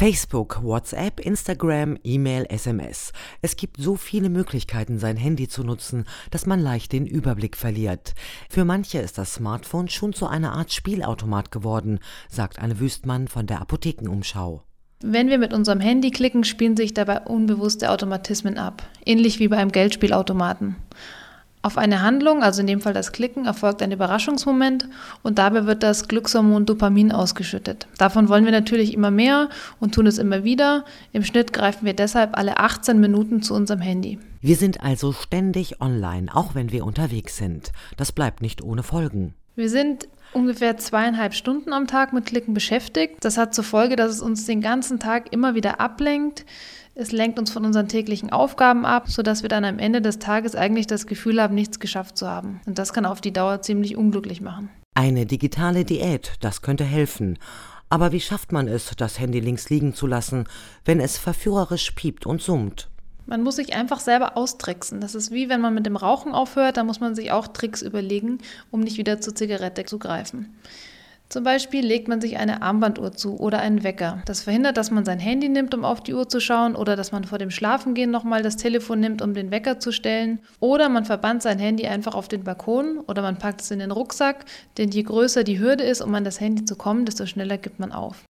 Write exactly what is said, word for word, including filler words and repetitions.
Facebook, WhatsApp, Instagram, E-Mail, S M S. Es gibt so viele Möglichkeiten, sein Handy zu nutzen, dass man leicht den Überblick verliert. Für manche ist das Smartphone schon zu einer Art Spielautomat geworden, sagt Anne Wüstmann von der Apothekenumschau. Wenn wir mit unserem Handy klicken, spielen sich dabei unbewusste Automatismen ab, ähnlich wie beim Geldspielautomaten. Auf eine Handlung, also in dem Fall das Klicken, erfolgt ein Überraschungsmoment und dabei wird das Glückshormon Dopamin ausgeschüttet. Davon wollen wir natürlich immer mehr und tun es immer wieder. Im Schnitt greifen wir deshalb alle achtzehn Minuten zu unserem Handy. Wir sind also ständig online, auch wenn wir unterwegs sind. Das bleibt nicht ohne Folgen. Wir sind ungefähr zweieinhalb Stunden am Tag mit Klicken beschäftigt. Das hat zur Folge, dass es uns den ganzen Tag immer wieder ablenkt. Es lenkt uns von unseren täglichen Aufgaben ab, sodass wir dann am Ende des Tages eigentlich das Gefühl haben, nichts geschafft zu haben. Und das kann auf die Dauer ziemlich unglücklich machen. Eine digitale Diät, das könnte helfen. Aber wie schafft man es, das Handy links liegen zu lassen, wenn es verführerisch piept und summt? Man muss sich einfach selber austricksen. Das ist wie wenn man mit dem Rauchen aufhört, da muss man sich auch Tricks überlegen, um nicht wieder zur Zigarette zu greifen. Zum Beispiel legt man sich eine Armbanduhr zu oder einen Wecker. Das verhindert, dass man sein Handy nimmt, um auf die Uhr zu schauen, oder dass man vor dem Schlafengehen nochmal das Telefon nimmt, um den Wecker zu stellen. Oder man verbannt sein Handy einfach auf den Balkon oder man packt es in den Rucksack, denn je größer die Hürde ist, um an das Handy zu kommen, desto schneller gibt man auf.